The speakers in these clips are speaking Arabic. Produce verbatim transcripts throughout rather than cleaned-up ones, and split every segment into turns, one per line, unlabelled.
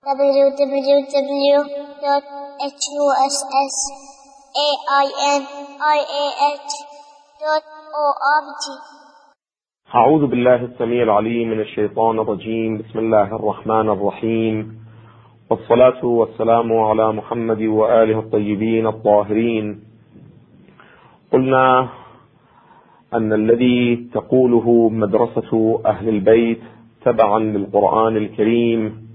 w w w dot h u s s a i n i a h dot org.
أعوذ بالله السميع العليم من الشيطان الرجيم. بسم الله الرحمن الرحيم، والصلاة والسلام على محمد وآله الطيبين الطاهرين. قلنا أن الذي تقوله مدرسة أهل البيت تبعا للقرآن الكريم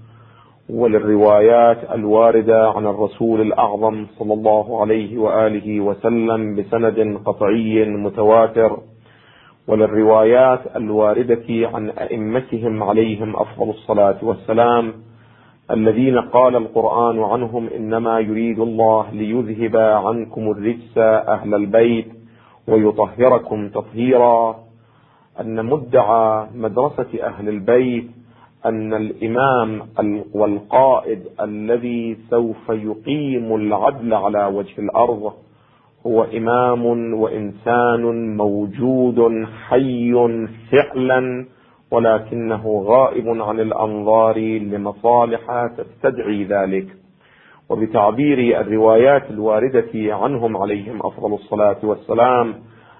وللروايات الواردة عن الرسول الأعظم صلى الله عليه وآله وسلم بسند قطعي متواتر، وللروايات الواردة عن أئمتهم عليهم أفضل الصلاة والسلام الذين قال القرآن عنهم: إنما يريد الله ليذهب عنكم الرجس أهل البيت ويطهركم تطهيرا، أن مدعى مدرسة أهل البيت أن الإمام والقائد الذي سوف يقيم العدل على وجه الأرض هو إمام وإنسان موجود حي فعلا، ولكنه غائب عن الأنظار لمصالح تستدعي ذلك. وبتعبير الروايات الواردة عنهم عليهم أفضل الصلاة والسلام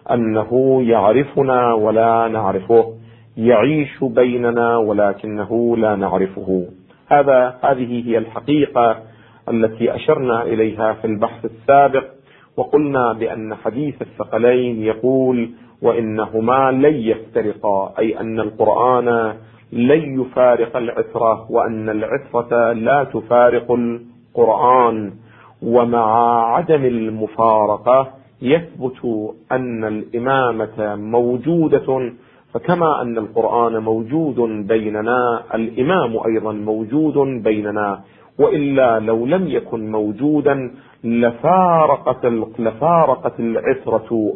أنه يعرفنا ولا نعرفه، يعيش بيننا ولكنه لا نعرفه. هذا هذه هي الحقيقة التي أشرنا إليها في البحث السابق، وقلنا بأن حديث الثقلين يقول: وإنهما لن يفترقا، أي أن القرآن لن يفارق العترة، وأن العترة لا تفارق القرآن. ومع عدم المفارقة يثبت أن الإمامة موجودة، فكما أن القرآن موجود بيننا الإمام أيضا موجود بيننا، وإلا لو لم يكن موجودا لفارقت لفارقت العترة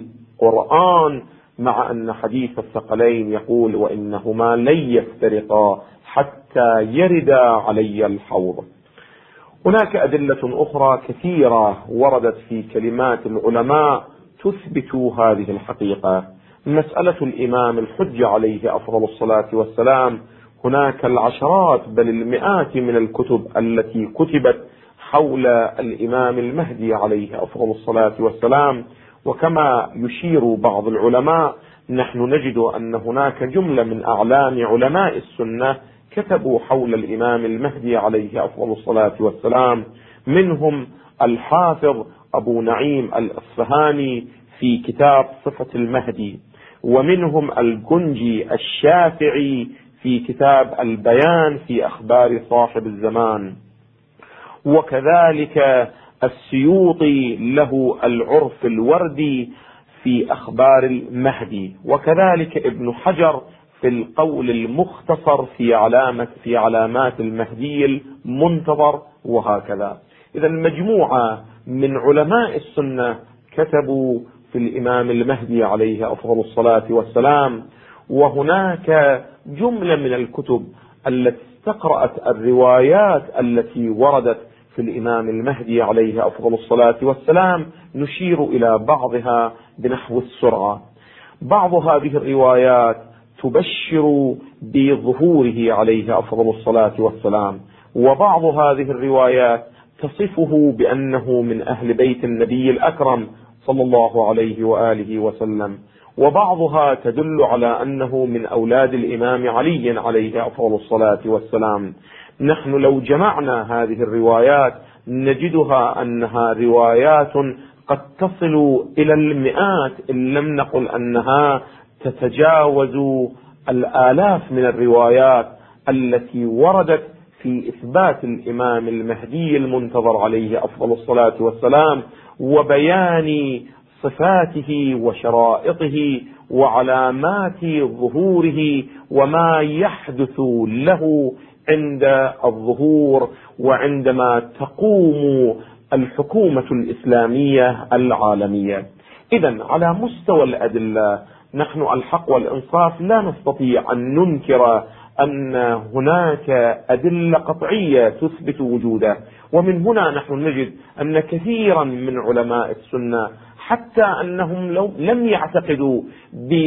القرآن، مع أن حديث الثقلين يقول: وإنهما لن يفترقا حتى يردا علي الحوض. هناك أدلة أخرى كثيرة وردت في كلمات العلماء تثبت هذه الحقيقة. مسألة الإمام الحجة عليه أفضل الصلاة والسلام، هناك العشرات بل المئات من الكتب التي كتبت حول الإمام المهدي عليه أفضل الصلاة والسلام. وكما يشير بعض العلماء، نحن نجد أن هناك جملة من أعلام علماء السنة كتبوا حول الإمام المهدي عليه أفضل الصلاة والسلام، منهم الحافظ أبو نعيم الأصفهاني في كتاب صفة المهدي، ومنهم الجنجي الشافعي في كتاب البيان في أخبار صاحب الزمان، وكذلك السيوطي له العرف الوردي في أخبار المهدي، وكذلك ابن حجر في القول المختصر في علامة في علامات المهدي المنتظر، وهكذا. إذا مجموعة من علماء السنة كتبوا في الإمام المهدي عليه أفضل الصلاة والسلام. وهناك جملة من الكتب التي استقرأت الروايات التي وردت في الإمام المهدي عليه أفضل الصلاة والسلام، نشير إلى بعضها بنحو السرعة. بعض هذه الروايات تبشر بظهوره عليه أفضل الصلاة والسلام، وبعض هذه الروايات تصفه بأنه من أهل بيت النبي الأكرم صلى الله عليه وآله وسلم، وبعضها تدل على أنه من أولاد الإمام علي عليه أفضل الصلاة والسلام. نحن لو جمعنا هذه الروايات نجدها أنها روايات قد تصل إلى المئات، إن لم نقل أنها تتجاوز الآلاف من الروايات التي وردت في إثبات الإمام المهدي المنتظر عليه أفضل الصلاة والسلام، وبيان صفاته وشرائطه وعلامات ظهوره وما يحدث له عند الظهور وعندما تقوم الحكومة الإسلامية العالمية. إذن على مستوى الأدلة نحن الحق والإنصاف لا نستطيع أن ننكر أن هناك أدلة قطعية تثبت وجوده. ومن هنا نحن نجد أن كثيرا من علماء السنة حتى أنهم لو لم يعتقدوا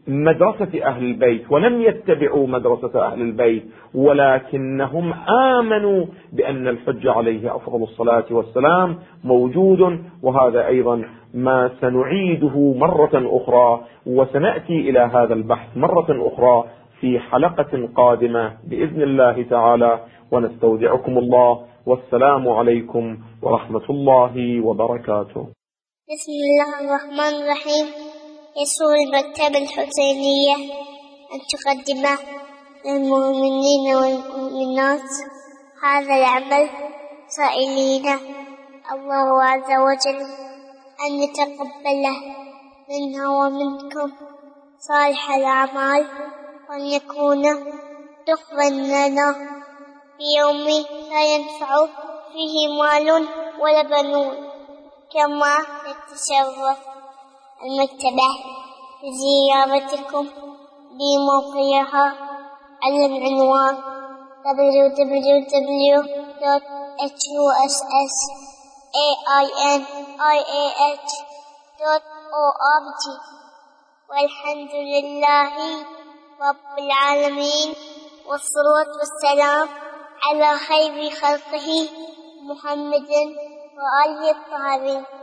مدرسة أهل البيت ولم يتبعوا مدرسة أهل البيت، ولكنهم آمنوا بأن الحج عليه أفضل الصلاة والسلام موجود. وهذا أيضا ما سنعيده مرة أخرى، وسنأتي إلى هذا البحث مرة أخرى في حلقة قادمة بإذن الله تعالى، ونستودعكم الله، والسلام عليكم ورحمة الله وبركاته.
بسم الله الرحمن الرحيم. يسر المكتبة الحسينية أن تقدم للمؤمنين والمؤمنات هذا العمل، سائلين الله عز وجل أن يتقبله منا ومنكم صالح الأعمال، وأن يكون دخلا لنا في يوم لا ينفع فيه مال ولا بنون. كما تتشرف المكتبة بزيارتكم بموقعها على العنوان دبليو دبليو دبليو دوت إتش يو إس إس إيه آي إن آي إيه إتش دوت أو آر جي. والحمد لله رب العالمين، والصلاة والسلام على خير خلقه محمد وآله الطاهرين.